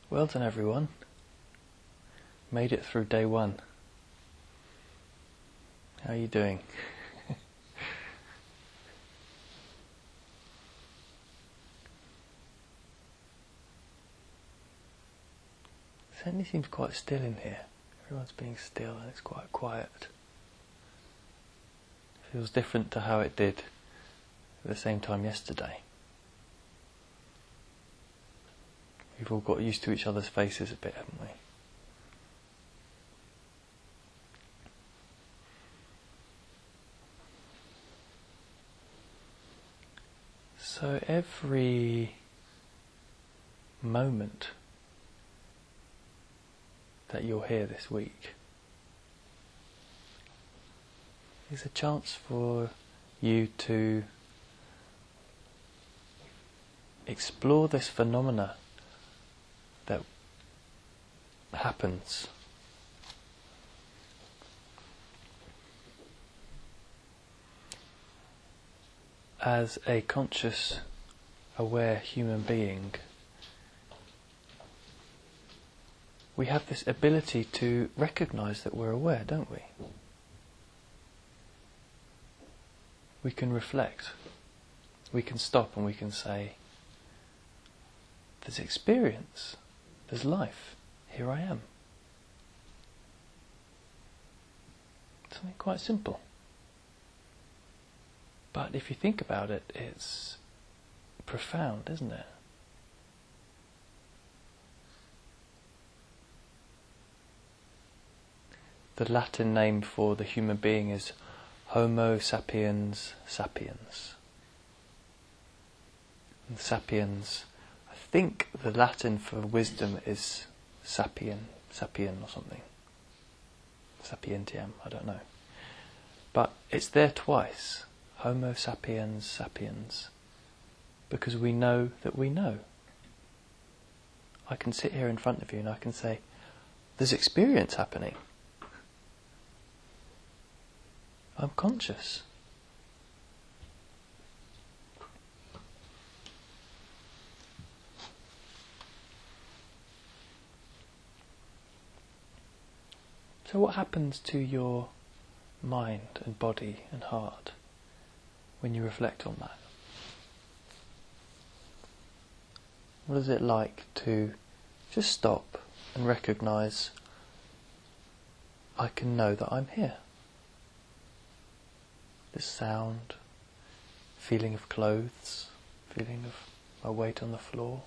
Well done, everyone. Made it through day one. How are you doing? Certainly seems quite still in here. Everyone's being still and it's quite quiet. Feels different to how it did at the same time yesterday. We've all got used to each other's faces a bit, haven't we? So every moment that you're here this week is a chance for you to explore this phenomena that happens as a conscious, aware human being. We have this ability to recognize that we're aware, don't we? We can reflect. We can stop and we can say, there's experience, there's life, here I am. Something quite simple. But if you think about it, it's profound, isn't it? The Latin name for the human being is Homo sapiens sapiens. And sapiens, I think the Latin for wisdom is sapien or something. Sapientiam, I don't know. But it's there twice. Homo sapiens sapiens. Because we know that we know. I can sit here in front of you and I can say, there's experience happening. I'm conscious. So what happens to your mind and body and heart when you reflect on that? What is it like to just stop and recognise, I can know that I'm here? This sound, feeling of clothes, feeling of my weight on the floor.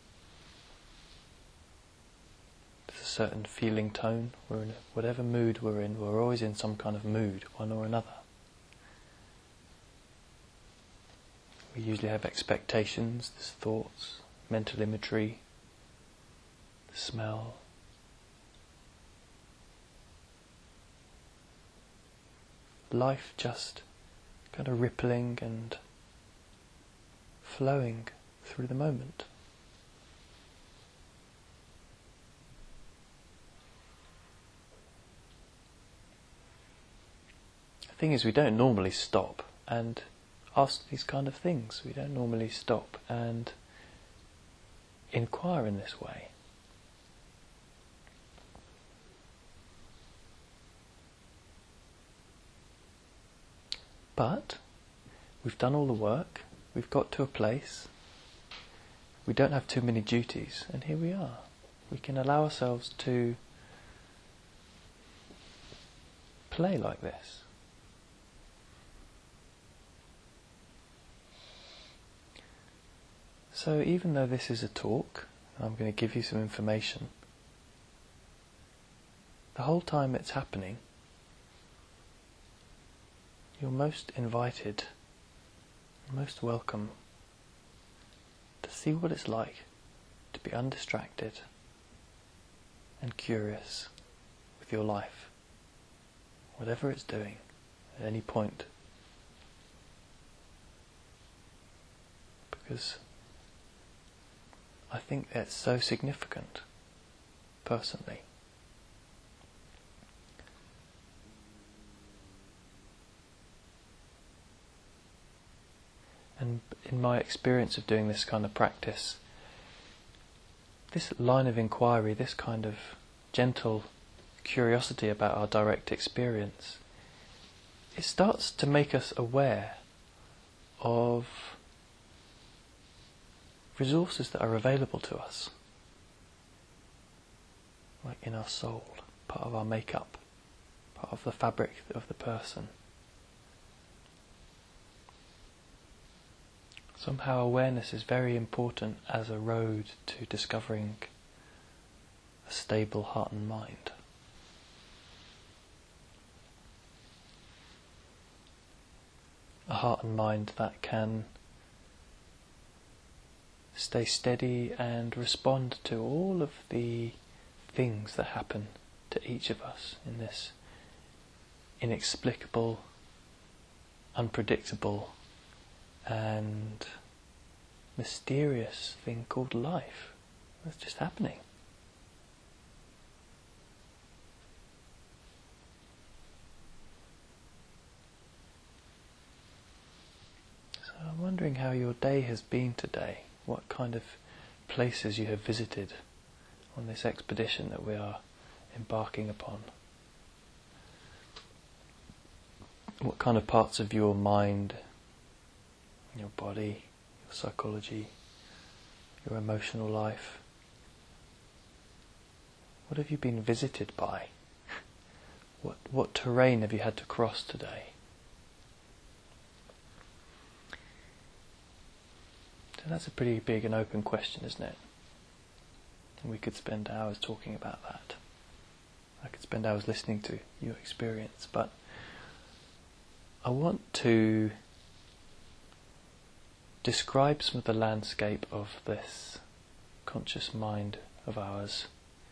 There's a certain feeling tone. We're in whatever mood we're in. We're always in some kind of mood, one or another. We usually have expectations, there's thoughts, mental imagery, the smell. Life just kind of rippling and flowing through the moment. The thing is, we don't normally stop and ask these kind of things. We don't normally stop and inquire in this way. But we've done all the work, we've got to a place, we don't have too many duties, and here we are. We can allow ourselves to play like this. So even though this is a talk, I'm going to give you some information, the whole time it's happening, you're most invited, most welcome to see what it's like to be undistracted and curious with your life, whatever it's doing at any point. Because I think that's so significant, personally. And in my experience of doing this kind of practice, this line of inquiry, this kind of gentle curiosity about our direct experience, it starts to make us aware of resources that are available to us, like in our soul, part of our makeup, part of the fabric of the person. Somehow awareness is very important as a road to discovering a stable heart and mind. A heart and mind that can stay steady and respond to all of the things that happen to each of us in this inexplicable, unpredictable and mysterious thing called life. That's just happening. So I'm wondering how your day has been today, what kind of places you have visited on this expedition that we are embarking upon. What kind of parts of your mind, your body, your psychology, your emotional life, what have you been visited by? What terrain have you had to cross today? So that's a pretty big and open question, isn't it? And we could spend hours talking about that. I could spend hours listening to your experience, but I want to describe some of the landscape of this conscious mind of ours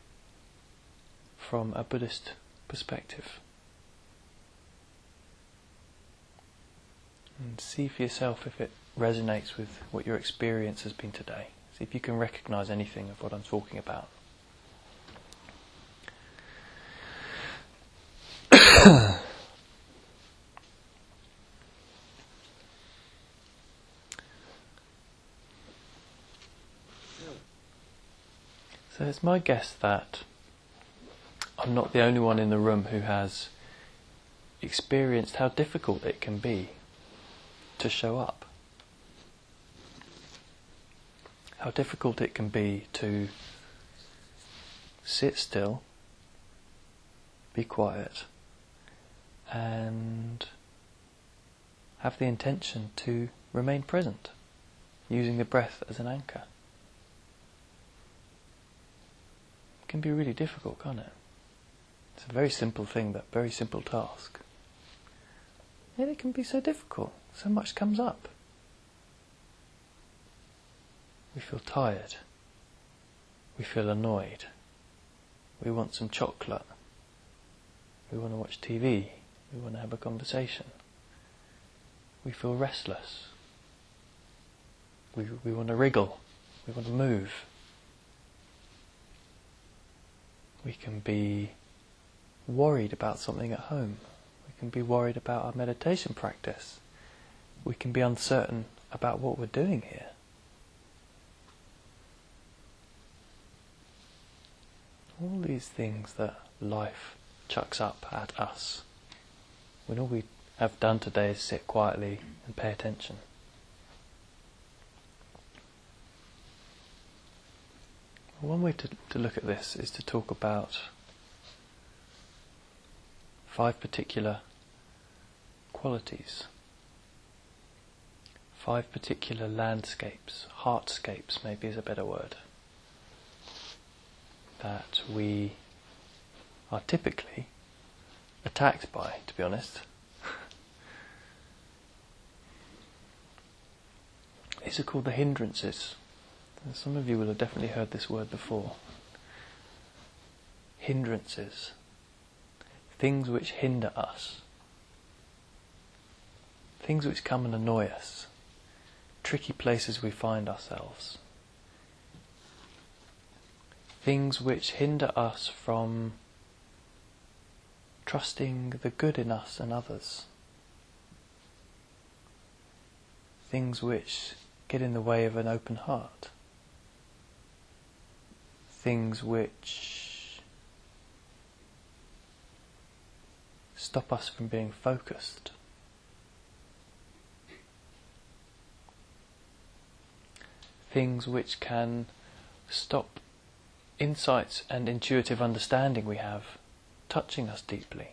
from a Buddhist perspective. And see for yourself if it resonates with what your experience has been today. See if you can recognize anything of what I'm talking about. So it's my guess that I'm not the only one in the room who has experienced how difficult it can be to show up. How difficult it can be to sit still, be quiet, and have the intention to remain present, using the breath as an anchor. It can be really difficult, can't it? It's a very simple thing, that very simple task. Yet it can be so difficult. So much comes up. We feel tired. We feel annoyed. We want some chocolate. We want to watch TV. We want to have a conversation. We feel restless. We want to wriggle. We want to move. We can be worried about something at home. We can be worried about our meditation practice. We can be uncertain about what we're doing here. All these things that life chucks up at us, when all we have done today is sit quietly and pay attention. One way to look at this is to talk about 5 particular qualities, 5 particular landscapes, heartscapes maybe is a better word, that we are typically attacked by, to be honest. These are called the hindrances. Some of you will have definitely heard this word before. Hindrances. Things which hinder us. Things which come and annoy us. Tricky places we find ourselves. Things which hinder us from trusting the good in us and others. Things which get in the way of an open heart. things which stop us from being focused. Things which can stop insights and intuitive understanding we have touching us deeply.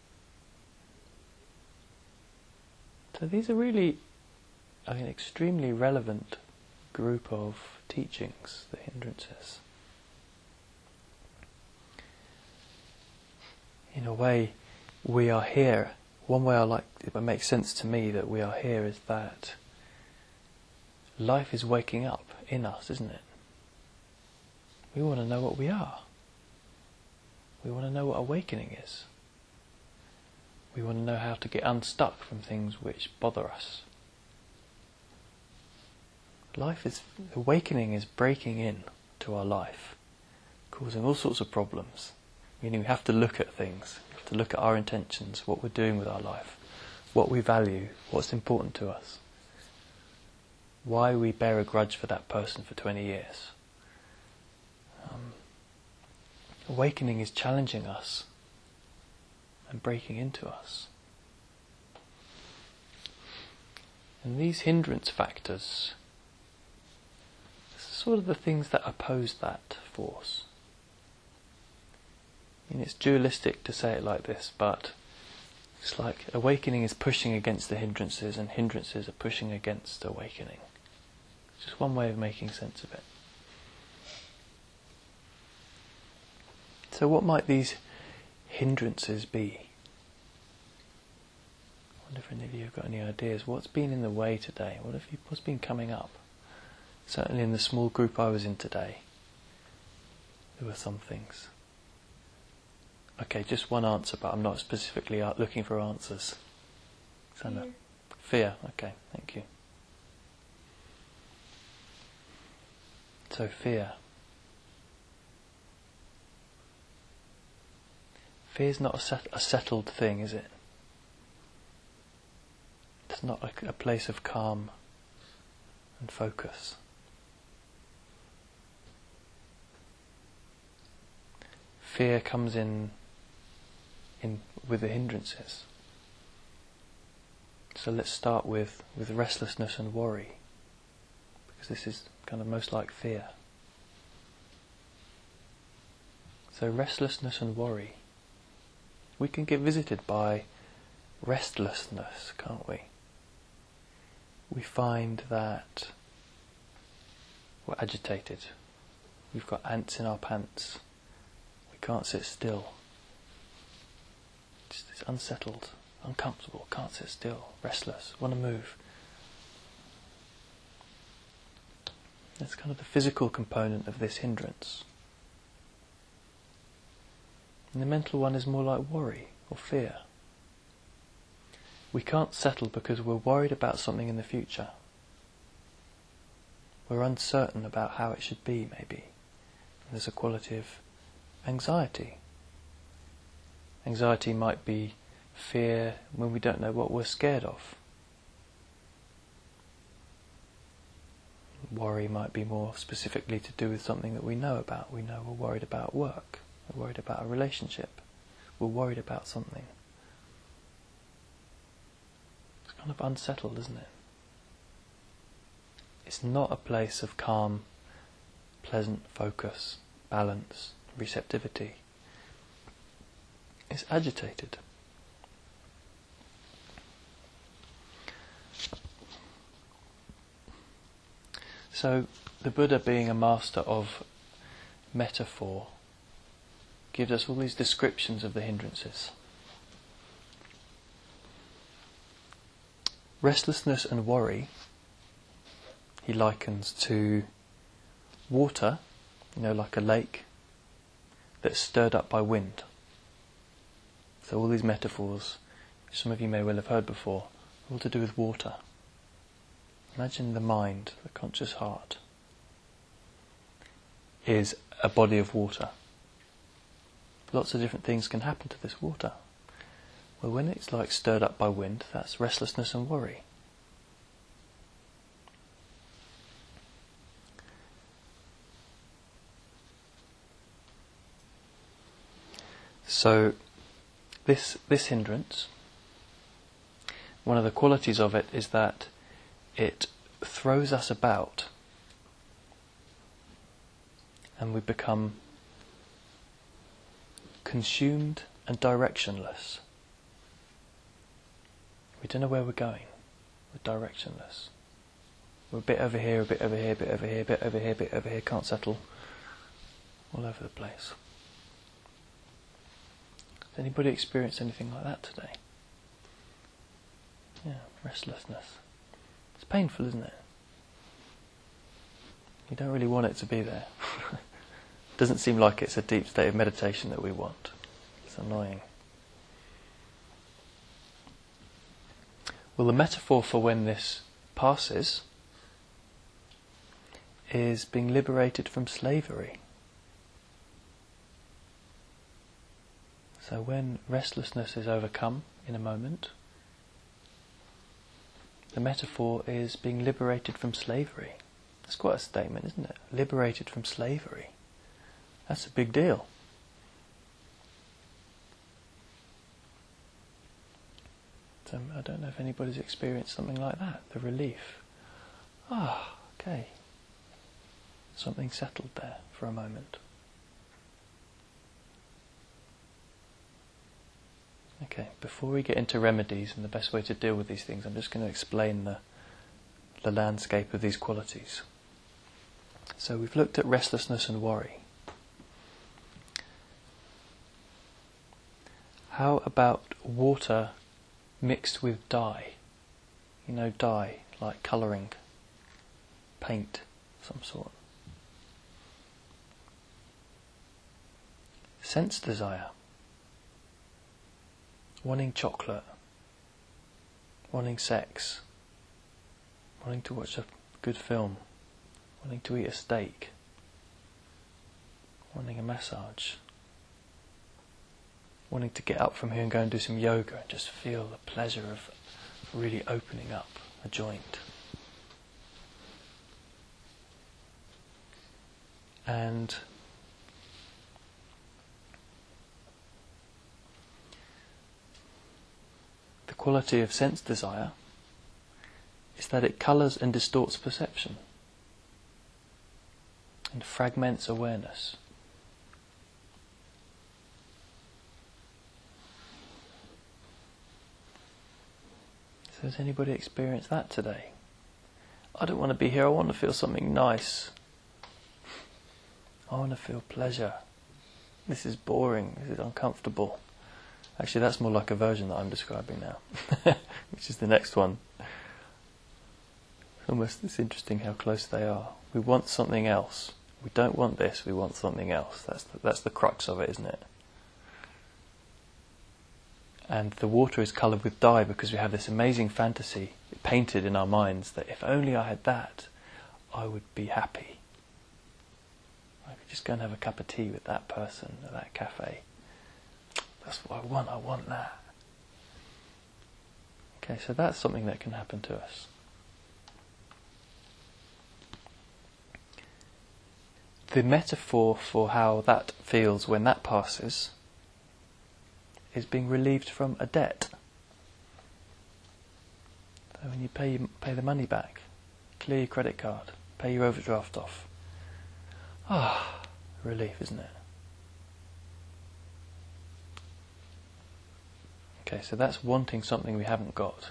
So these are really an extremely relevant group of teachings, the hindrances. In a way, we are here. One way it makes sense to me that we are here is that life is waking up in us, isn't it? We want to know what we are. We want to know what awakening is. We want to know how to get unstuck from things which bother us. Awakening is breaking in to our life, causing all sorts of problems. Meaning we have to look at things, we have to look at our intentions, what we're doing with our life, what we value, what's important to us, why we bear a grudge for that person for 20 years. Awakening is challenging us and breaking into us. And these hindrance factors are sort of the things that oppose that force. I mean, it's dualistic to say it like this, but it's like awakening is pushing against the hindrances and hindrances are pushing against awakening. It's just one way of making sense of it. So what might these hindrances be? I wonder if any of you have got any ideas. What's been in the way today? What's been coming up? Certainly in the small group I was in today, there were some things. Okay, just one answer, but I'm not specifically looking for answers. Sana? Fear. Okay, thank you. So fear. Fear is not a settled thing, is it? It's not like a place of calm and focus. Fear comes in with the hindrances. So let's start with restlessness and worry, because this is kind of most like fear. So restlessness and worry. We can get visited by restlessness, can't we? We find that we're agitated. We've got ants in our pants. We can't sit still. It's unsettled, uncomfortable, can't sit still, restless, want to move. That's kind of the physical component of this hindrance. And the mental one is more like worry or fear. We can't settle because we're worried about something in the future. We're uncertain about how it should be, maybe. There's a quality of anxiety. Anxiety might be fear when we don't know what we're scared of. Worry might be more specifically to do with something that we know about. We know we're worried about work. We're worried about a relationship. We're worried about something. It's kind of unsettled, isn't it? It's not a place of calm, pleasant focus, balance, receptivity. It's agitated. So the Buddha, being a master of metaphor, gives us all these descriptions of the hindrances. Restlessness and worry he likens to water, like a lake that's stirred up by wind. So all these metaphors, which some of you may well have heard before, all to do with water. Imagine the mind, the conscious heart, is a body of water. Lots of different things can happen to this water. Well, when it's like stirred up by wind, that's restlessness and worry. So this hindrance, one of the qualities of it is that it throws us about and we become consumed and directionless. We don't know where we're going. We're directionless. We're a bit over here, a bit over here, a bit over here, a bit over here, a bit over here, can't settle. All over the place. Has anybody experienced anything like that today? Yeah, restlessness. It's painful, isn't it? You don't really want it to be there. Doesn't seem like it's a deep state of meditation that we want. It's annoying. Well, the metaphor for when this passes is being liberated from slavery. So when restlessness is overcome in a moment, the metaphor is being liberated from slavery. That's quite a statement, isn't it? Liberated from slavery. That's a big deal. So I don't know if anybody's experienced something like that, the relief. Okay. Something settled there for a moment. Okay, before we get into remedies and the best way to deal with these things, I'm just going to explain the landscape of these qualities. So we've looked at restlessness and worry. How about water mixed with dye? You know, dye, like colouring, paint of some sort. Sense desire. Wanting chocolate, wanting sex, wanting to watch a good film, wanting to eat a steak, wanting a massage, wanting to get up from here and go and do some yoga and just feel the pleasure of really opening up a joint. And the quality of sense desire is that it colours and distorts perception and fragments awareness. So has anybody experienced that today? I don't want to be here, I want to feel something nice. I want to feel pleasure. This is boring, this is uncomfortable. Actually, that's more like a version that I'm describing now, which is the next one. It's interesting how close they are. We want something else. We don't want this, we want something else. That's the crux of it, isn't it? And the water is coloured with dye because we have this amazing fantasy painted in our minds that if only I had that, I would be happy. I could just go and have a cup of tea with that person at that cafe. That's what I want that. Okay, so that's something that can happen to us. The metaphor for how that feels when that passes is being relieved from a debt. So when you pay the money back, clear your credit card, pay your overdraft off. Relief, isn't it? Okay, so that's wanting something we haven't got.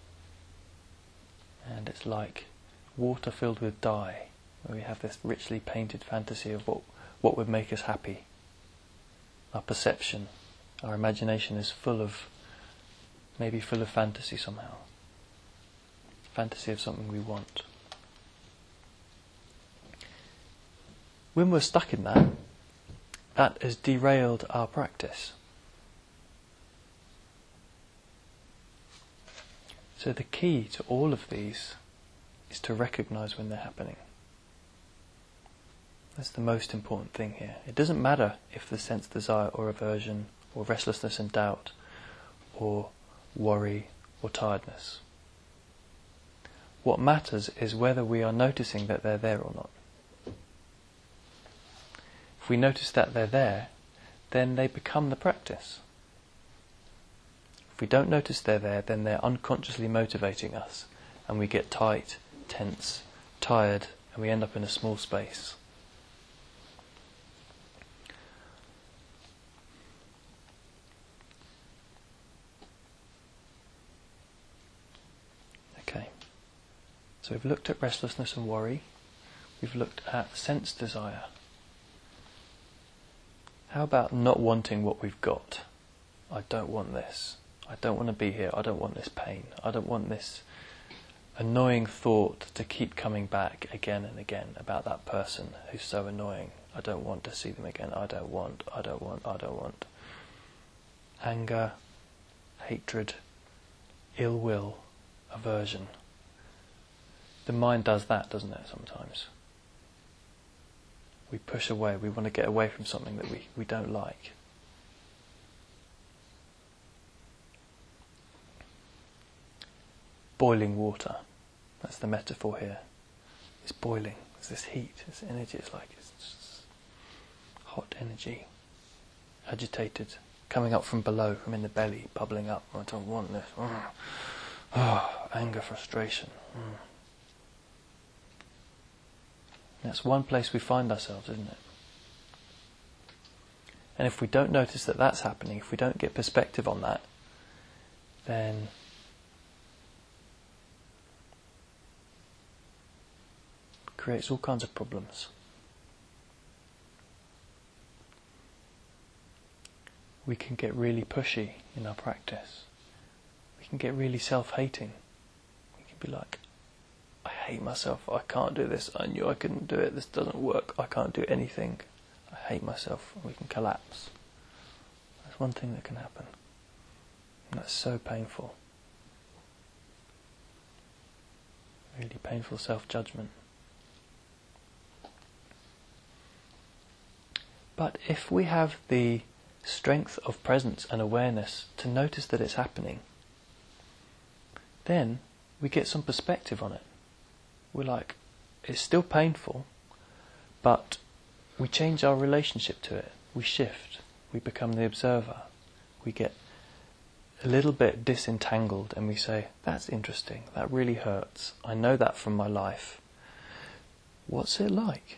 And it's like water filled with dye, where we have this richly painted fantasy of what would make us happy. Our perception, our imagination is full of fantasy somehow. Fantasy of something we want. When we're stuck in that has derailed our practice. So the key to all of these is to recognise when they're happening. That's the most important thing here. It doesn't matter if the sense desire or aversion or restlessness and doubt or worry or tiredness. What matters is whether we are noticing that they're there or not. If we notice that they're there, then they become the practice. If we don't notice they're there, then they're unconsciously motivating us, and we get tight, tense, tired, and we end up in a small space. Okay, so we've looked at restlessness and worry. We've looked at sense desire. How about not wanting what we've got? I don't want this. I don't want to be here. I don't want this pain. I don't want this annoying thought to keep coming back again and again about that person who's so annoying. I don't want to see them again. I don't want. Anger, hatred, ill will, aversion. The mind does that, doesn't it, sometimes? We push away. We want to get away from something that we don't like. Boiling water. That's the metaphor here. It's boiling. There's this heat, this energy. It's like it's just hot energy, agitated, coming up from below, from in the belly, bubbling up. I don't want this. Anger, frustration. That's one place we find ourselves, isn't it? And if we don't notice that that's happening, if we don't get perspective on that, then it creates all kinds of problems. We can get really pushy in our practice. We can get really self-hating. We can be like, I hate myself, I can't do this, I knew I couldn't do it, this doesn't work, I can't do anything, I hate myself, and we can collapse. That's one thing that can happen. And that's so painful. Really painful self-judgment. But if we have the strength of presence and awareness to notice that it's happening, then we get some perspective on it. We're like, it's still painful, but we change our relationship to it. We shift. We become the observer. We get a little bit disentangled and we say, that's interesting, that really hurts. I know that from my life. What's it like?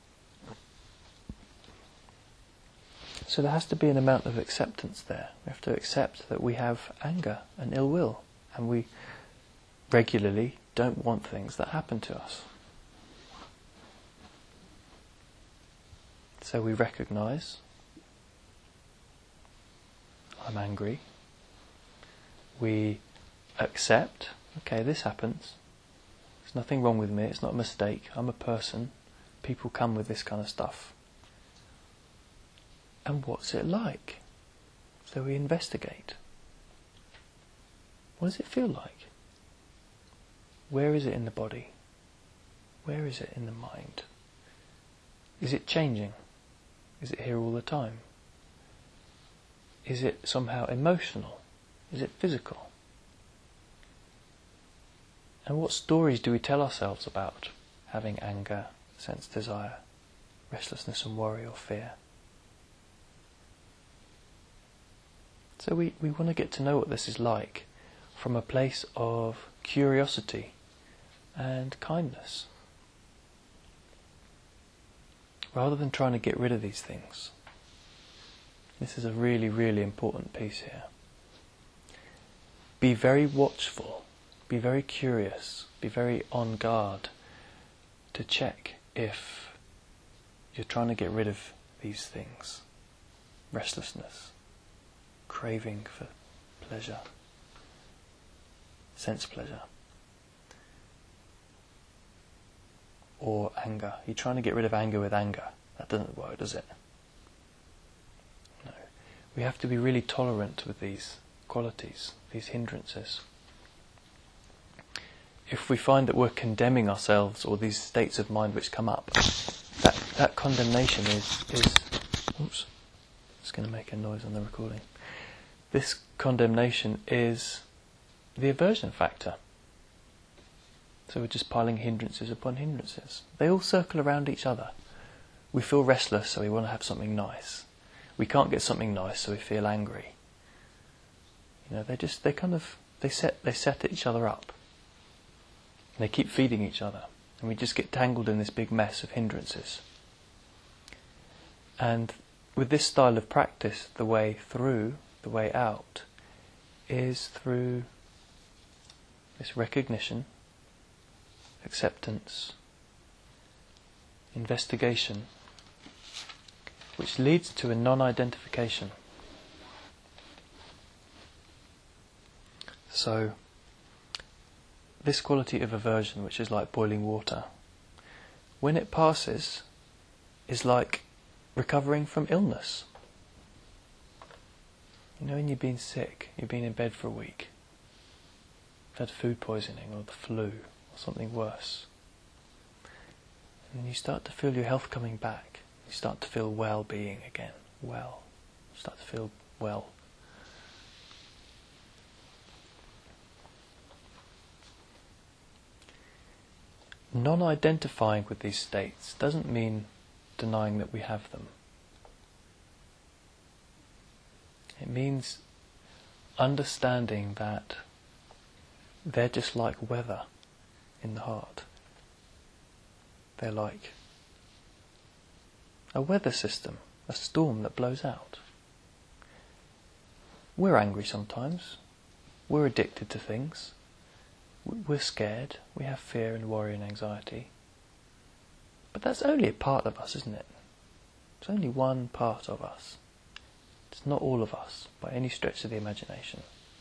So there has to be an amount of acceptance there. We have to accept that we have anger and ill will, and we regularly don't want things that happen to us. So we recognise, I'm angry. We accept, okay, this happens. There's nothing wrong with me, it's not a mistake, I'm a person. People come with this kind of stuff. And what's it like? So we investigate. What does it feel like? Where is it in the body? Where is it in the mind? Is it changing? Is it here all the time? Is it somehow emotional? Is it physical? And what stories do we tell ourselves about having anger, sense desire, restlessness and worry or fear? So we want to get to know what this is like from a place of curiosity and kindness, rather than trying to get rid of these things. This is a really, really important piece here. Be very watchful, be very curious, be very on guard to check if you're trying to get rid of these things. Restlessness, craving for pleasure, sense pleasure, or anger. You're trying to get rid of anger with anger. That doesn't work, does it? No. We have to be really tolerant with these qualities, these hindrances. If we find that we're condemning ourselves or these states of mind which come up, that condemnation is oops, it's going to make a noise on the recording. This condemnation is the aversion factor. So we're just piling hindrances upon hindrances. They all circle around each other. We feel restless, so we want to have something nice. we can't get something nice, so we feel angry. They set each other up. And they keep feeding each other. And we just get tangled in this big mess of hindrances. And with this style of practice, the way through, the way out, is through this recognition, acceptance, investigation, which leads to a non-identification. So, this quality of aversion, which is like boiling water, when it passes, is like recovering from illness. When you've been sick, you've been in bed for a week, you've had food poisoning or the flu or something worse, and you start to feel your health coming back. You start to feel well-being again. You start to feel well. Non-identifying with these states doesn't mean denying that we have them. It means understanding that they're just like weather in the heart. They're like a weather system, a storm that blows out. We're angry sometimes. We're addicted to things. We're scared. We have fear and worry and anxiety. But that's only a part of us, isn't it? It's only one part of us. It's not all of us, by any stretch of the imagination.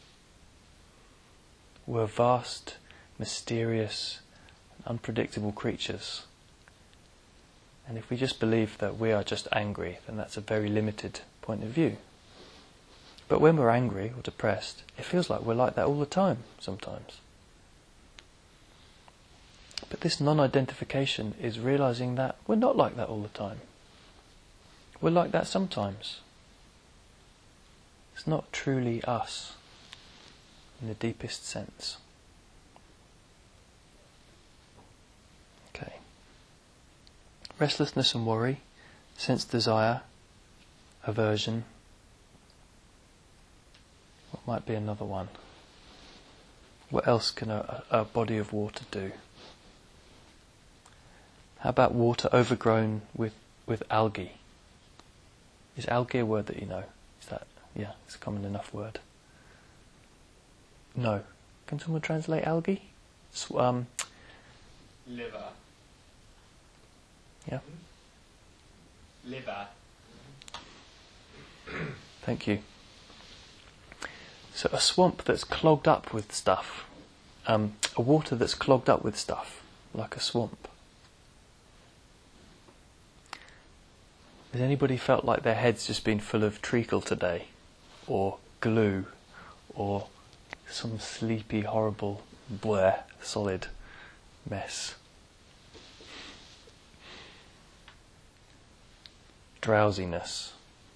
We're vast, mysterious, unpredictable creatures. And if we just believe that we are just angry, then that's a very limited point of view. But when we're angry or depressed, it feels like we're like that all the time, sometimes. But this non-identification is realizing that we're not like that all the time. We're like that sometimes. It's not truly us, in the deepest sense. Okay. Restlessness and worry, sense desire, aversion. What might be another one? What else can a body of water do? How about water overgrown with algae? Is algae a word that you know? Is that, yeah, it's a common enough word. No. Can someone translate algae? Liver. Yeah. Liver. Thank you. So a swamp that's clogged up with stuff. A water that's clogged up with stuff, like a swamp. Has anybody felt like their head's just been full of treacle today? Or glue? Or some sleepy, horrible, bleh, solid mess? Drowsiness.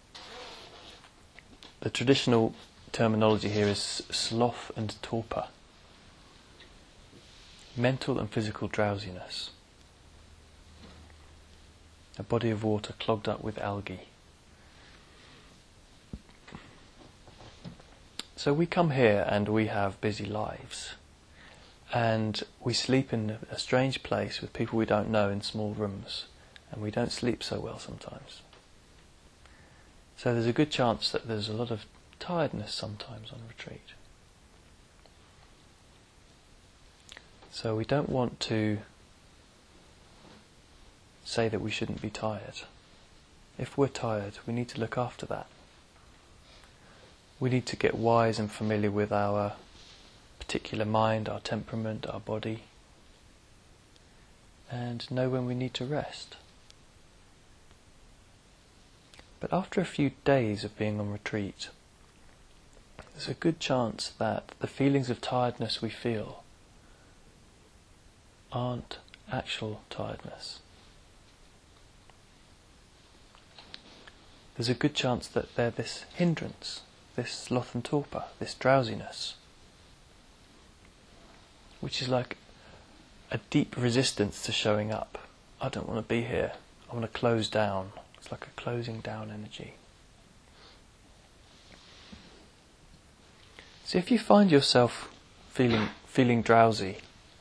The traditional terminology here is sloth and torpor. Mental and physical drowsiness. A body of water clogged up with algae. So we come here and we have busy lives. And we sleep in a strange place with people we don't know in small rooms. And we don't sleep so well sometimes. So there's a good chance that there's a lot of tiredness sometimes on retreat. So we don't want to say that we shouldn't be tired. If we're tired, we need to look after that. We need to get wise and familiar with our particular mind, our temperament, our body, and know when we need to rest. But after a few days of being on retreat, there's a good chance that the feelings of tiredness we feel aren't actual tiredness. There's a good chance that they're this hindrance, this sloth and torpor, this drowsiness, which is like a deep resistance to showing up. I don't want to be here. I want to close down. It's like a closing down energy. So if you find yourself feeling drowsy,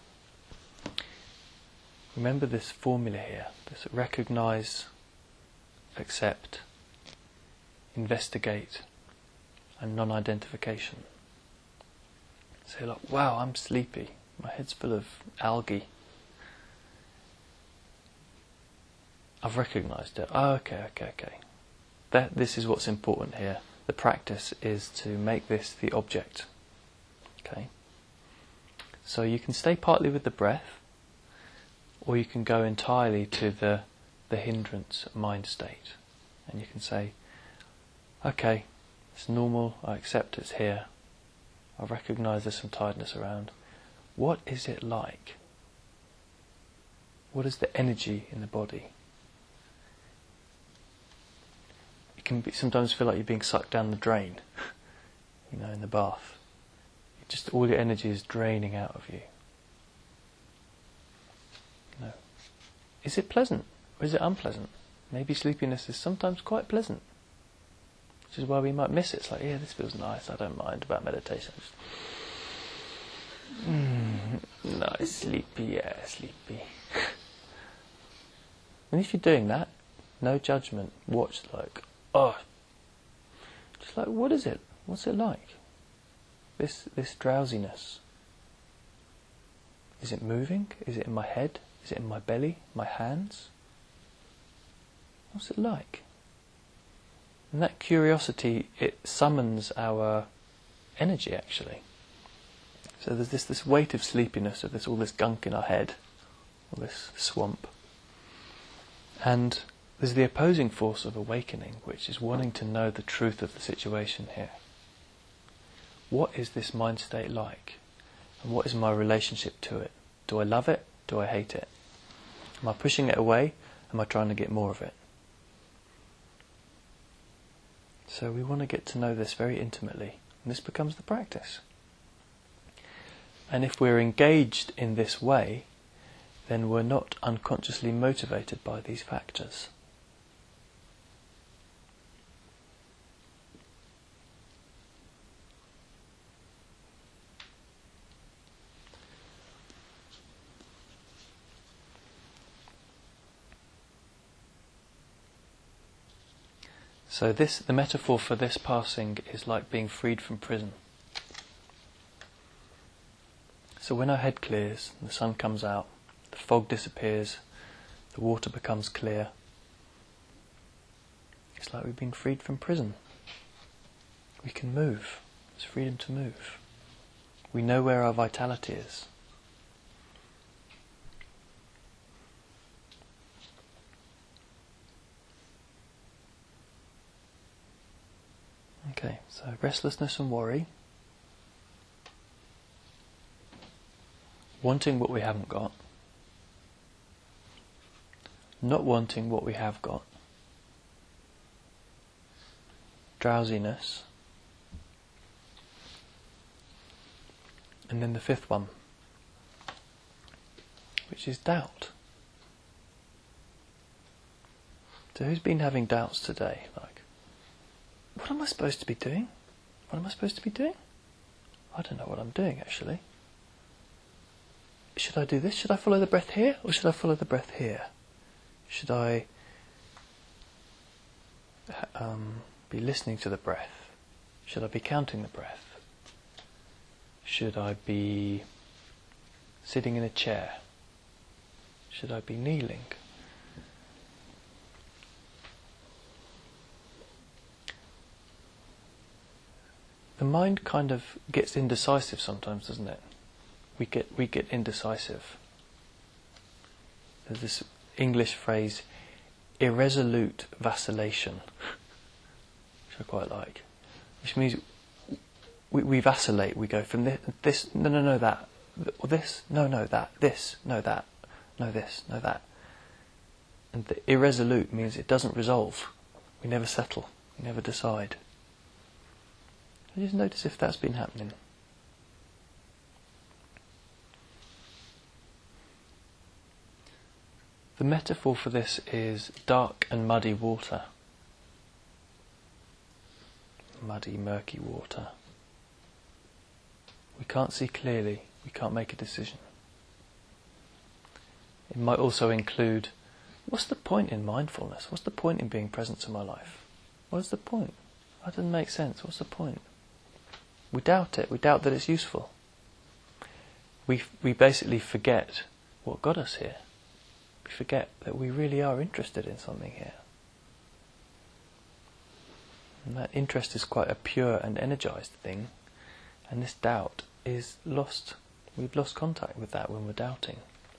remember this formula here, this recognise, accept, investigate, and non-identification. So you're like, wow, I'm sleepy, my head's full of algae. I've recognised it. Oh, okay. This is what's important here. The practice is to make this the object. Okay. So you can stay partly with the breath, or you can go entirely to the hindrance mind state. And you can say, okay, it's normal, I accept it's here. I recognise there's some tiredness around. What is it like? What is the energy in the body? It can sometimes feel like you're being sucked down the drain, in the bath. Just all your energy is draining out of you. Is it pleasant or is it unpleasant? Maybe sleepiness is sometimes quite pleasant, which is why we might miss it. It's like, yeah, this feels nice, I don't mind about meditation. Nice, sleepy. And if you're doing that, no judgment, watch just like, what is it? What's it like? This drowsiness. Is it moving? Is it in my head? Is it in my belly? My hands? What's it like? And that curiosity, it summons our energy actually. So there's this weight of sleepiness, of all this gunk in our head, all this swamp. And there's the opposing force of awakening, which is wanting to know the truth of the situation here. What is this mind state like? And what is my relationship to it? Do I love it? Do I hate it? Am I pushing it away? Am I trying to get more of it? So we want to get to know this very intimately. And this becomes the practice. And if we're engaged in this way, then we're not unconsciously motivated by these factors. So the metaphor for this passing is like being freed from prison. So when our head clears, the sun comes out, the fog disappears, the water becomes clear, it's like we've been freed from prison. We can move. It's freedom to move. We know where our vitality is. Okay, so restlessness and worry. Wanting what we haven't got. Not wanting what we have got. Drowsiness. And then the fifth one, which is doubt. So who's been having doubts today? Like, what am I supposed to be doing? What am I supposed to be doing? I don't know what I'm doing actually. Should I do this? Should I follow the breath here? Or should I follow the breath here? Should I be listening to the breath? Should I be counting the breath? Should I be sitting in a chair? Should I be kneeling? The mind kind of gets indecisive sometimes, doesn't it? We get indecisive. There's this English phrase, irresolute vacillation, which I quite like, which means we vacillate. We go from this no, that, or this no, that, this no, that, no, this no, that, and the irresolute means it doesn't resolve. We never settle. We never decide. I just notice if that's been happening. The metaphor for this is dark and muddy water. Muddy, murky water. we can't see clearly, we can't make a decision. It might also include, what's the point in mindfulness? What's the point in being present to my life? What's the point? That doesn't make sense. What's the point? We doubt it. We doubt that it's useful. We basically forget what got us here. We forget that we really are interested in something here. And that interest is quite a pure and energized thing, and this doubt is lost. We've lost contact with that when we're doubting.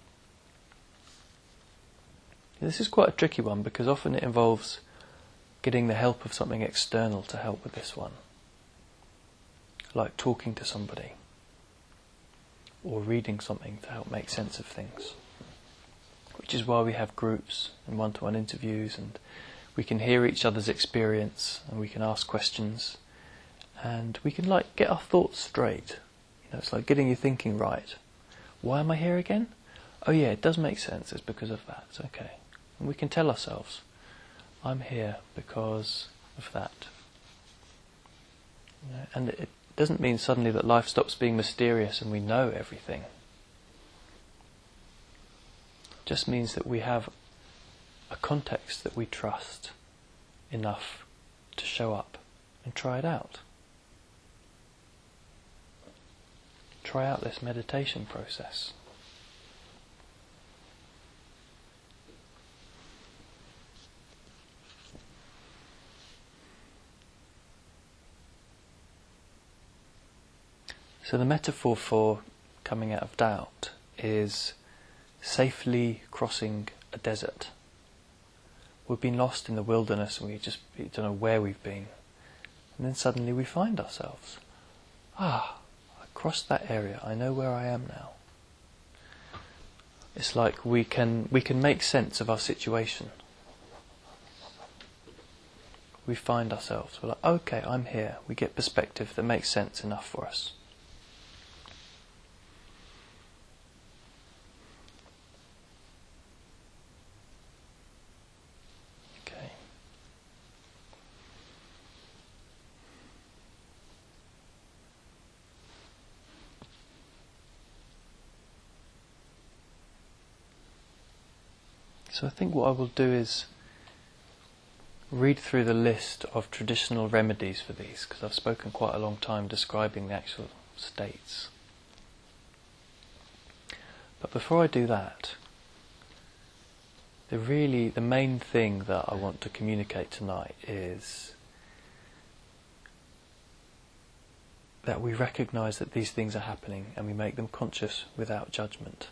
This is quite a tricky one because often it involves getting the help of something external to help with this one. Like talking to somebody or reading something to help make sense of things. Which is why we have groups and one-to-one interviews, and we can hear each other's experience and we can ask questions and we can get our thoughts straight. It's like getting your thinking right. Why am I here again? Oh yeah, it does make sense. It's because of that. It's okay. And we can tell ourselves, I'm here because of that. And it doesn't mean suddenly that life stops being mysterious and we know everything. It just means that we have a context that we trust enough to show up and try it out. Try out this meditation process. So the metaphor for coming out of doubt is safely crossing a desert. We've been lost in the wilderness and we don't know where we've been. And then suddenly we find ourselves. I crossed that area, I know where I am now. It's like we can make sense of our situation. We find ourselves, we're like, okay, I'm here. We get perspective that makes sense enough for us. So I think what I will do is read through the list of traditional remedies for these, because I've spoken quite a long time describing the actual states. But before I do that, the main thing that I want to communicate tonight is that we recognise that these things are happening and we make them conscious without judgment.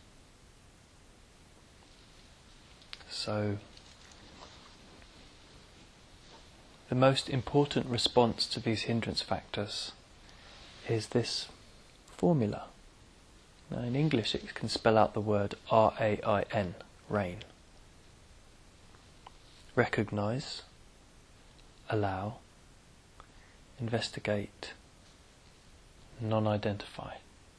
So, the most important response to these hindrance factors is this formula. Now in English it can spell out the word RAIN, rain. Recognise, allow, investigate, non-identify.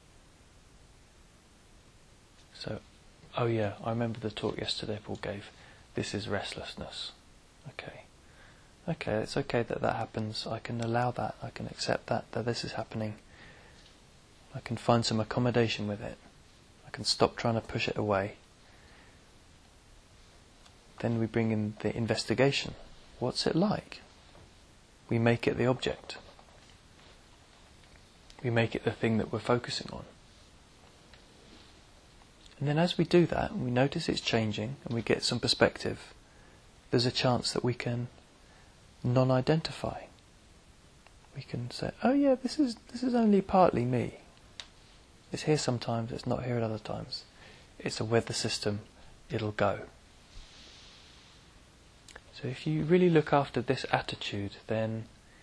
So, oh yeah, I remember the talk yesterday Paul gave. This is restlessness. Okay, it's okay that happens. I can allow that. I can accept that this is happening. I can find some accommodation with it. I can stop trying to push it away. Then we bring in the investigation. What's it like? We make it the object. We make it the thing that we're focusing on. And then as we do that, we notice it's changing and we get some perspective, there's a chance that we can non-identify. We can say, oh yeah, this is only partly me. It's here sometimes, it's not here at other times. It's a weather system, it'll go. So if you really look after this attitude, then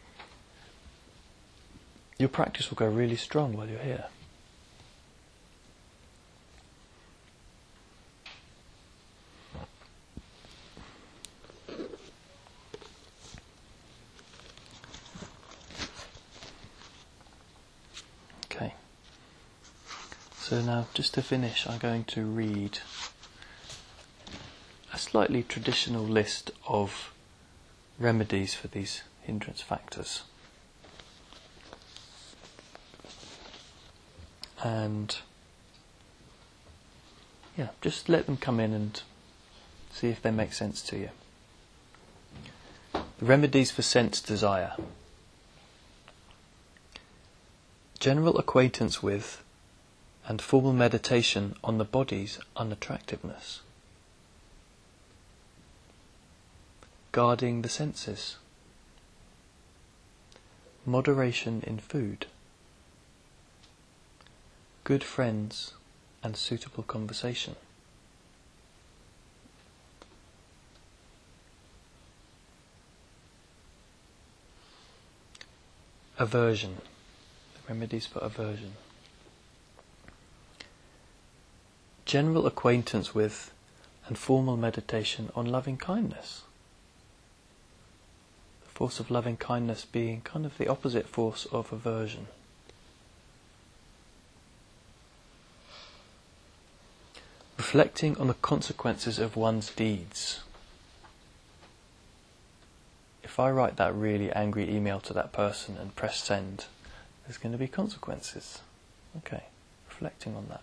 your practice will go really strong while you're here. Okay. So now, just to finish, I'm going to read a slightly traditional list of remedies for these hindrance factors. And yeah, just let them come in and see if they make sense to you. The remedies for sense desire. General acquaintance with and formal meditation on the body's unattractiveness. Guarding the senses. Moderation in food. Good friends and suitable conversation. Aversion. The remedies for aversion. General acquaintance with and formal meditation on loving kindness. The force of loving kindness being kind of the opposite force of aversion. Reflecting on the consequences of one's deeds. If I write that really angry email to that person and press send, there's going to be consequences. Okay, reflecting on that.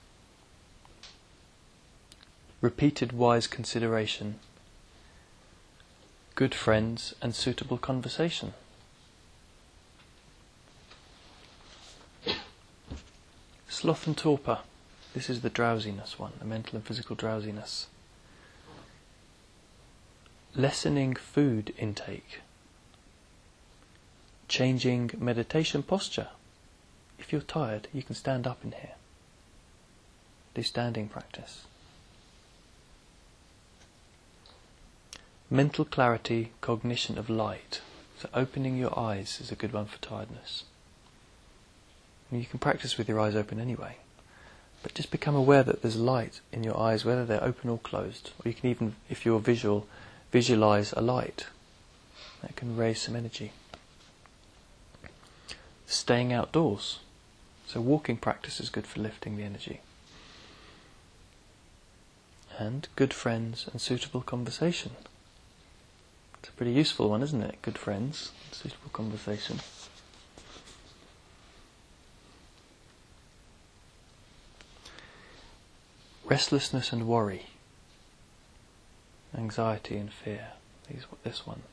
Repeated wise consideration. Good friends and suitable conversation. Sloth and torpor. This is the drowsiness one, the mental and physical drowsiness. Lessening food intake. Changing meditation posture. If you're tired, you can stand up in here. Do standing practice. Mental clarity, cognition of light. So opening your eyes is a good one for tiredness. And you can practice with your eyes open anyway. But just become aware that there's light in your eyes, whether they're open or closed. Or you can even, if you're visual, visualize a light. That can raise some energy. Staying outdoors. So walking practice is good for lifting the energy. And good friends and suitable conversation. It's a pretty useful one, isn't it? Good friends, suitable conversation. Restlessness and worry. Anxiety and fear. This one.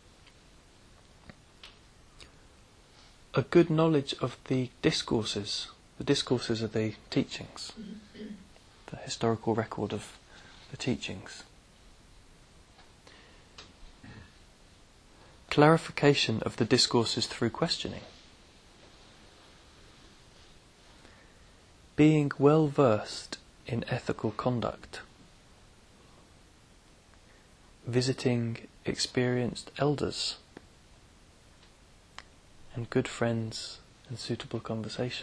A good knowledge of the discourses. The discourses are the teachings. The historical record of the teachings. Clarification of the discourses through questioning. Being well versed in ethical conduct. Visiting experienced elders. And good friends and suitable conversation.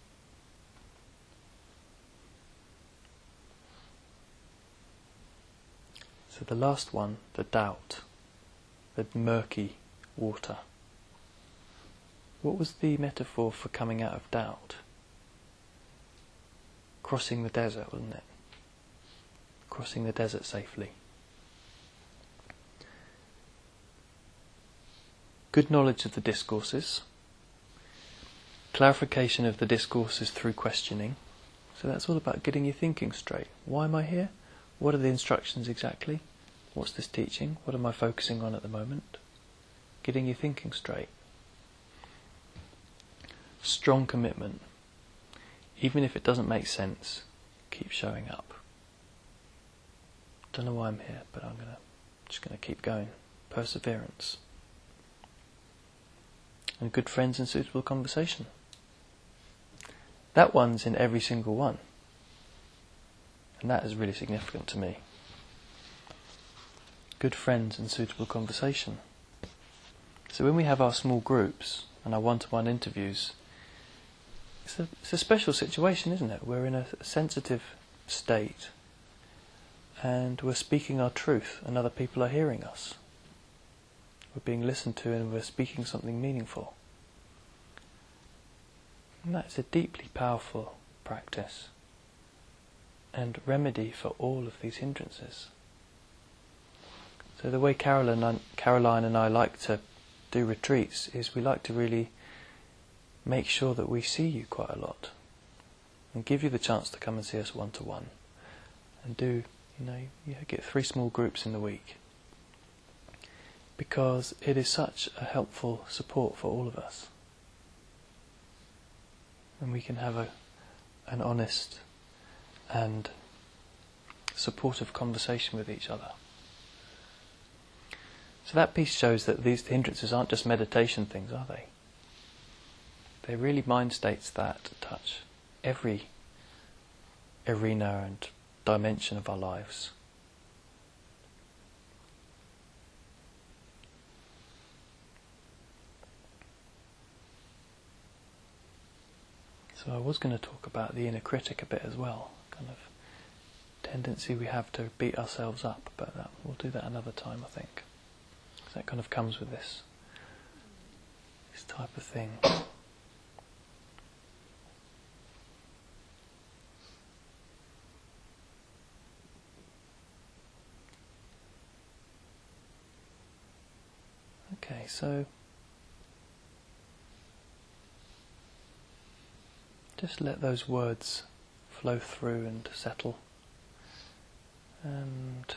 So the last one, the doubt, the murky water. What was the metaphor for coming out of doubt? Crossing the desert, wasn't it? Crossing the desert safely. Good knowledge of the discourses. Clarification of the discourses through questioning. So that's all about getting your thinking straight. Why am I here? What are the instructions exactly? What's this teaching? What am I focusing on at the moment? Getting your thinking straight. Strong commitment. Even if it doesn't make sense, keep showing up. Don't know why I'm here, but I'm just gonna keep going. Perseverance. And good friends and suitable conversation. That one's in every single one. And that is really significant to me. Good friends and suitable conversation. So when we have our small groups and our one-to-one interviews, it's a special situation, isn't it? We're in a sensitive state and we're speaking our truth and other people are hearing us. We're being listened to and we're speaking something meaningful. And that's a deeply powerful practice and remedy for all of these hindrances. So the way Caroline and I like to do retreats is we like to really make sure that we see you quite a lot. and give you the chance to come and see us one-to-one. And you get 3 small groups in the week. Because it is such a helpful support for all of us. And we can have an honest and supportive conversation with each other. So that piece shows that these hindrances aren't just meditation things, are they? They're really mind states that touch every arena and dimension of our lives. So I was going to talk about the inner critic a bit as well, kind of tendency we have to beat ourselves up, but we'll do that another time, I think. So that kind of comes with this type of thing. Okay, so just let those words flow through and settle. And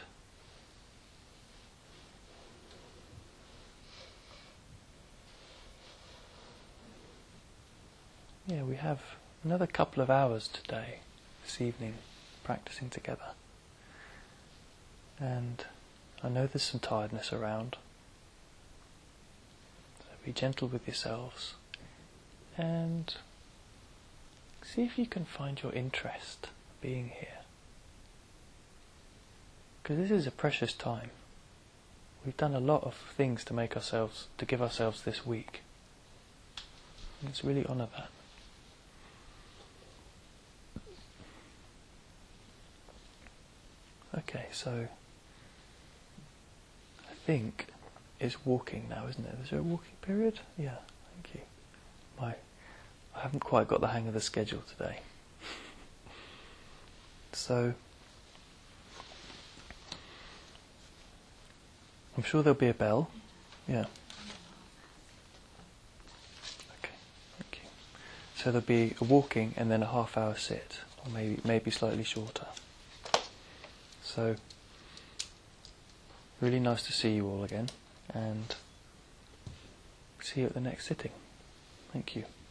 yeah, we have another couple of hours today, this evening, practicing together. And I know there's some tiredness around. So be gentle with yourselves and see if you can find your interest being here. Because this is a precious time. We've done a lot of things to give ourselves this week. Let's really honour that. Okay, so I think it's walking now, isn't it? Is there a walking period? Yeah, thank you. I haven't quite got the hang of the schedule today. So I'm sure there'll be a bell. Yeah. Okay, thank you. So there'll be a walking and then a half-hour sit, or maybe slightly shorter. So really nice to see you all again, and see you at the next sitting. Thank you.